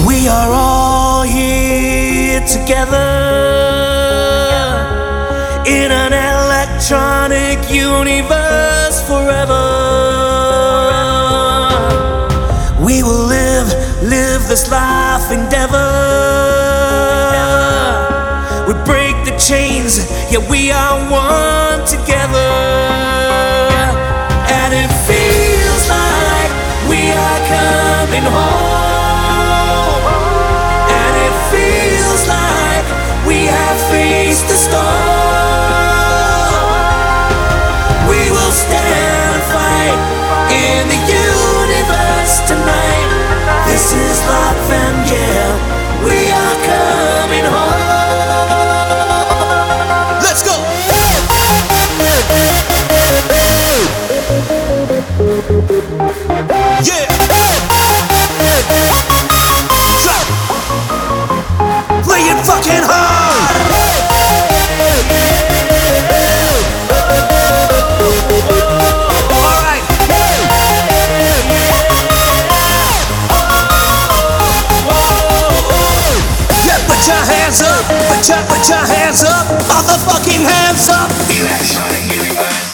We are all here together in an electronic universe forever. We will live this life endeavor. We break the chains, yeah, we are one together. And it feels like we are coming home. And it feels like we have faced the storm. We will stand and fight in the universe tonight. This is life and yeah, we are coming home. Let's go! Yeah! Drop! Play it fucking hard! Alright! Yeah, put your hands up! Put your hands up! Motherfucking hands up! Electronic universe.